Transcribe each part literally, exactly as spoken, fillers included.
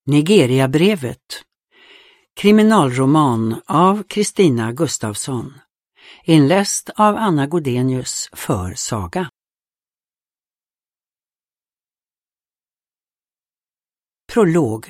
Nigeriabrevet. Kriminalroman av Kristina Gustafsson. Inläst av Anna Godenius för Saga. Prolog.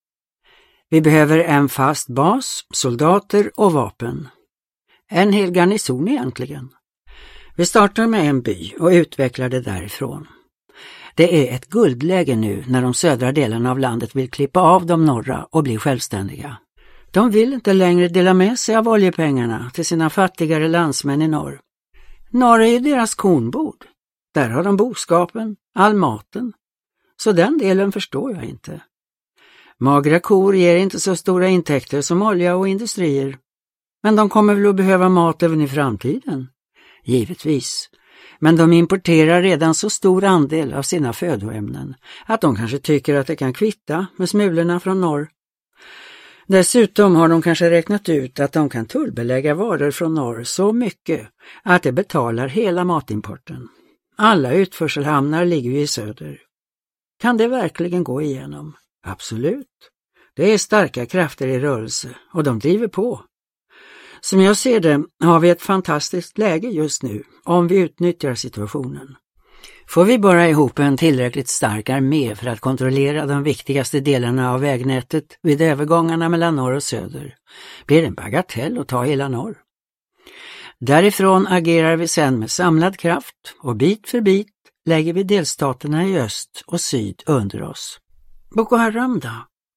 Vi behöver en fast bas, soldater och vapen. En hel garnison egentligen. Vi startar med en by och utvecklar det därifrån. Det är ett guldläge nu när de södra delarna av landet vill klippa av de norra och bli självständiga. De vill inte längre dela med sig av oljepengarna till sina fattigare landsmän i norr. Norr är ju deras kornbod. Där har de boskapen, all maten. Så den delen förstår jag inte. Magra kor ger inte så stora intäkter som olja och industrier. Men de kommer väl att behöva mat även i framtiden? Givetvis. Men de importerar redan så stor andel av sina födoämnen att de kanske tycker att det kan kvitta med smulorna från norr. Dessutom har de kanske räknat ut att de kan tullbelägga varor från norr så mycket att det betalar hela matimporten. Alla utförselhamnar ligger ju i söder. Kan det verkligen gå igenom? Absolut. Det är starka krafter i rörelse och de driver på. Som jag ser det har vi ett fantastiskt läge just nu om vi utnyttjar situationen. Får vi bara ihop en tillräckligt stark armé för att kontrollera de viktigaste delarna av vägnätet vid övergångarna mellan norr och söder, blir det en bagatell att ta hela norr. Därifrån agerar vi sedan med samlad kraft och bit för bit lägger vi delstaterna i öst och syd under oss. Boko Haram då?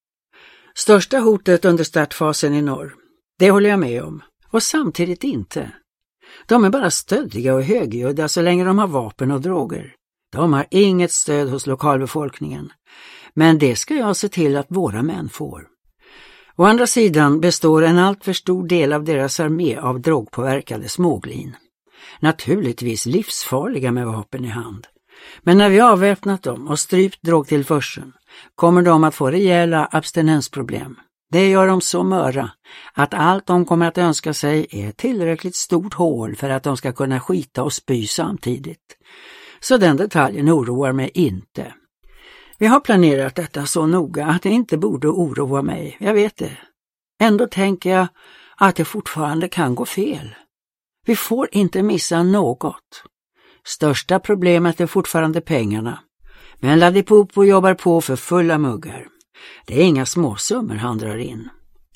Största hotet under startfasen i norr, det håller jag med om. Och samtidigt inte. De är bara stöddiga och högljudda så länge de har vapen och droger. De har inget stöd hos lokalbefolkningen. Men det ska jag se till att våra män får. Å andra sidan består en allt för stor del av deras armé av drogpåverkade småglin. Naturligtvis livsfarliga med vapen i hand. Men när vi avväpnat dem och strypt drogtillförseln kommer de att få rejäla abstinensproblem. Det gör dem så möra att allt de kommer att önska sig är ett tillräckligt stort hål för att de ska kunna skita och spy samtidigt. Så den detaljen oroar mig inte. Vi har planerat detta så noga att det inte borde oroa mig, jag vet det. Ändå tänker jag att det fortfarande kan gå fel. Vi får inte missa något. Största problemet är fortfarande pengarna. Men Ladipopo jobbar på för fulla muggar. Det är inga småsummor han drar in.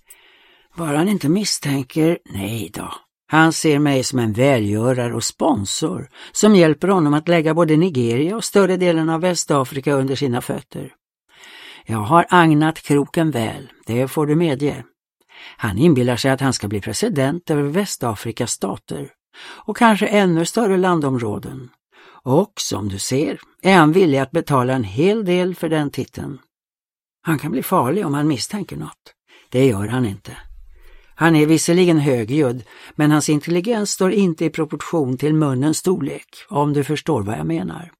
Bara han inte misstänker, nej då. Han ser mig som en välgörare och sponsor som hjälper honom att lägga både Nigeria och större delen av Västafrika under sina fötter. Jag har agnat kroken väl, det får du medge. Han inbillar sig att han ska bli president över Västafrikas stater och kanske ännu större landområden. Och som du ser är han villig att betala en hel del för den titeln. Han kan bli farlig om han misstänker något. Det gör han inte. Han är visserligen högljudd, men hans intelligens står inte i proportion till munnens storlek, om du förstår vad jag menar.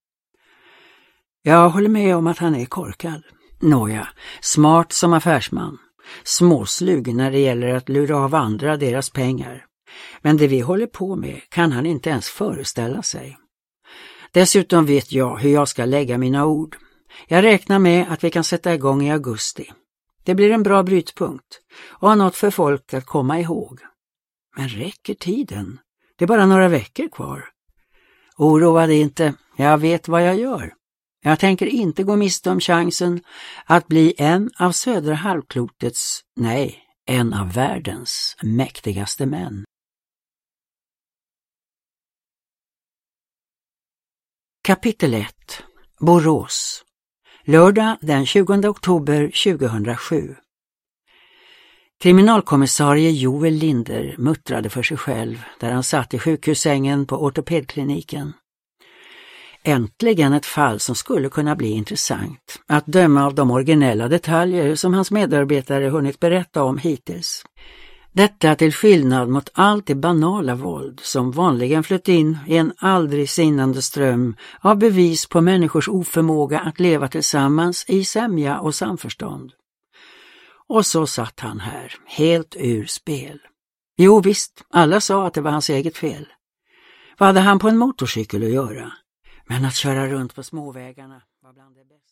Jag håller med om att han är korkad. Nåja, smart som affärsman. Småslug när det gäller att lura av andra deras pengar. Men det vi håller på med kan han inte ens föreställa sig. Dessutom vet jag hur jag ska lägga mina ord. Jag räknar med att vi kan sätta igång i augusti. Det blir en bra brytpunkt och har något för folk att komma ihåg. Men räcker tiden? Det är bara några veckor kvar. Oroa dig inte, jag vet vad jag gör. Jag tänker inte gå miste om chansen att bli en av södra halvklotets, nej, en av världens mäktigaste män. Kapitel ett. Borås. Lördag den tjugonde oktober tjugohundrasju. Kriminalkommissarie Joel Linder muttrade för sig själv där han satt i sjukhussängen på ortopedkliniken. Äntligen ett fall som skulle kunna bli intressant, att döma av de originella detaljer som hans medarbetare hunnit berätta om hittills. Detta till skillnad mot allt det banala våld som vanligen flöt in i en aldrig sinande ström av bevis på människors oförmåga att leva tillsammans i sämja och samförstånd. Och så satt han här, helt ur spel. Jo visst, alla sa att det var hans eget fel. Vad hade han på en motorcykel att göra? Men att köra runt på småvägarna var bland det bästa.